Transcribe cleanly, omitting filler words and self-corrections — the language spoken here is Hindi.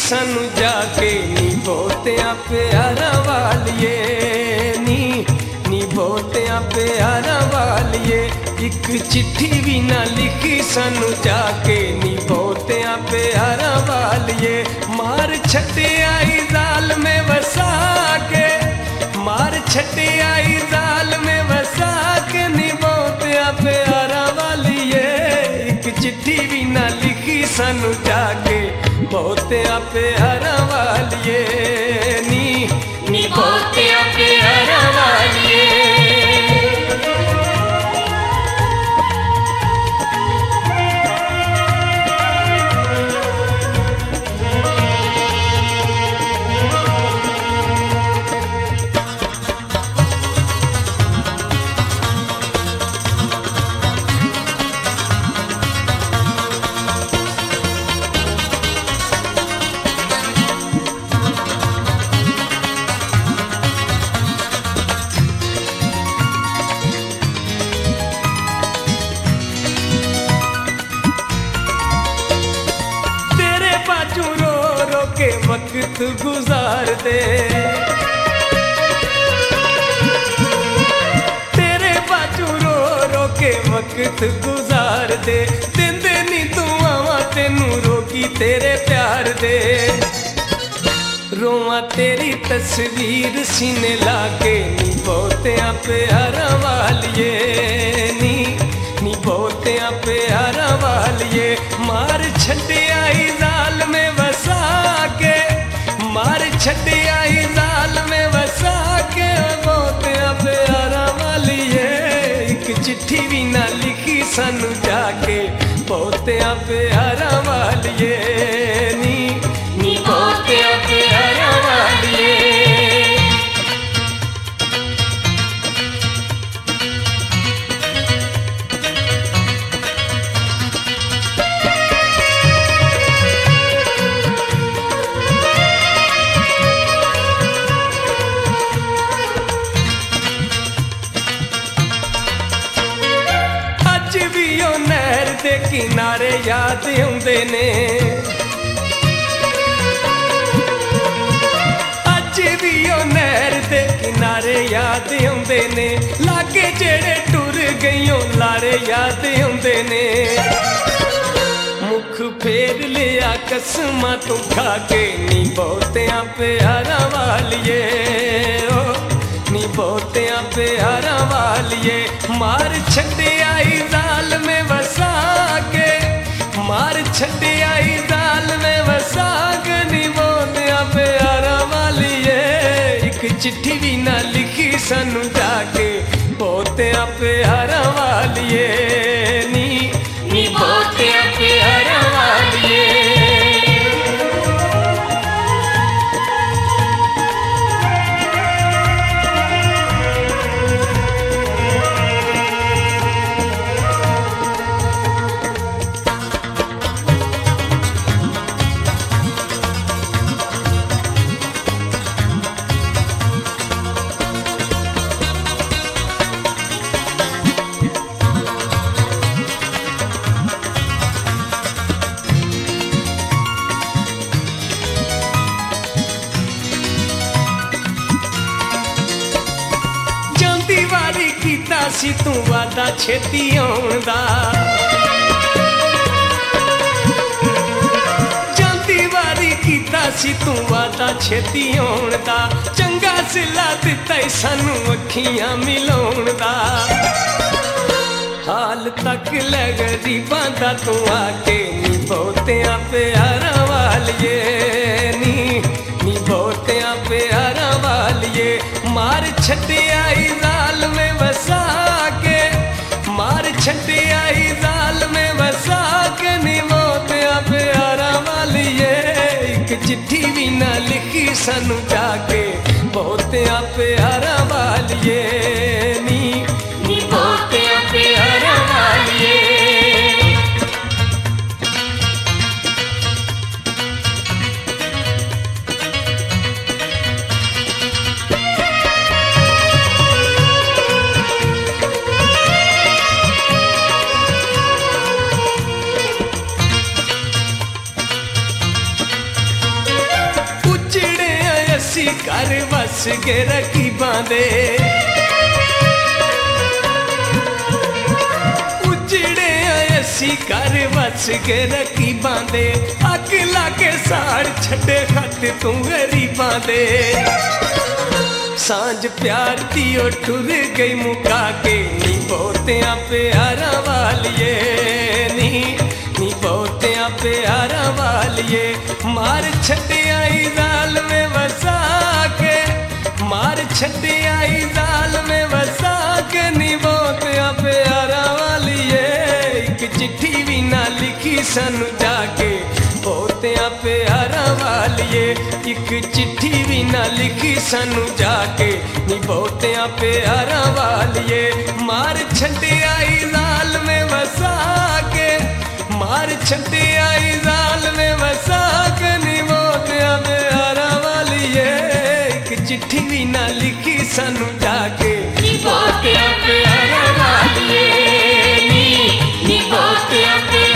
सानू जाके नी बहुतिया प्यारा वालिए नी बहुतिया प्यारा वालिए। एक चिट्ठी भी ना लिखी सानू जाके नी बहुतिया प्यारा वालिए। मार छटे आई जाल में वसा के, मार छटे आई जाल में वसा के नी बहुतिया प्यारा वालिए। एक चिट्ठी भी ना लिखी सानू जाके बहुतिया प्यारा वालिए नी बहुतिया प्यारा वालिए। वक्त गुजार दे तेरे बाजू रो रो के वक्त गुजार दे। देंदे नी दुआवां तेनू रोकी तेरे प्यार दे। रोवां तेरी तस्वीर सीने लाके नी बहुतिया प्यारा वालिए नी बहुतिया प्यारा वालिए। मार छड्डे आई जाल में वसा के, मार छड्डे आई जाल में वसा के बहुतिया प्यारा वालिए। एक चिट्ठी भी ना लिखी सानू जाके बहुतिया प्यारा वालिए नी बहुतिया प्यारा वालिए। दे किनारे याद आउंदे ने, अज भी ओ नहर दे किनारे याद आउंदे ने। लागे जेड़े टुर गईयों लारे याद आउंदे ने। मुख फेर लिया कसमां तू खा के नी बहुतिया प्यारा वालिए नी बहुतिया प्यारा वालिए। मार छड्डे आई जाल में वसा के, मार छड्डे आई जाल में वसा के नी बहुतिया प्यारा वालिए। एक चिट्ठी भी ना लिखी सानू जाके बहुतिया प्यारा वालिए नी बहुतिया प्यारा वालिए। सी तू वादा छेती आउण दा, जांदी वारी कीता सी तू वादा छेती आउण दा। चंगा सिला दिता सानू अखियां मिलाउण दा। हाल तक लै गरीबां दा तू आके नी बहुतिया प्यारा वालिए नी बहुतिया प्यारा वालिए। मार छड्डे आई जाल में वसा के, मार छड्डे आई जाल में वसा के नी बहुतिया प्यारा वालिए। एक चिट्ठी भी ना लिखी सानू जाके बहुतिया प्यारा वालिए नी बहुतिया प्यारा वालिए। वस के रकीबां दे उजड़े असी घर वस के रकीबां दे अग लाके साड़ छड़े खत तू गरीबां दे सांझ प्यार दी ओ टुर गई मुका के नी बहुतियां प्यारा वालिए नी बहुतियां प्यारा वालिए मार छड़े आई जाल में वसा के मार छड़े आई जाल में वसा के नी बहुतियां प्यारा वालिए एक चिट्ठी भी ना लिखी सानू जाके बहुतियां प्यारा वालिए एक चिट्ठी भी ना लिखी सानू जाके नी बहुतियां प्यारा वालिए मार छड़े आई जाल में वसा के मार छड़े आई जाल में वसा के नी बहुतियां प्यारा वालिए एक चिट्ठी भी ना लिखी सानू जाके नी बहुतियां प्यारा वालिए नी बहुतियां प्यारा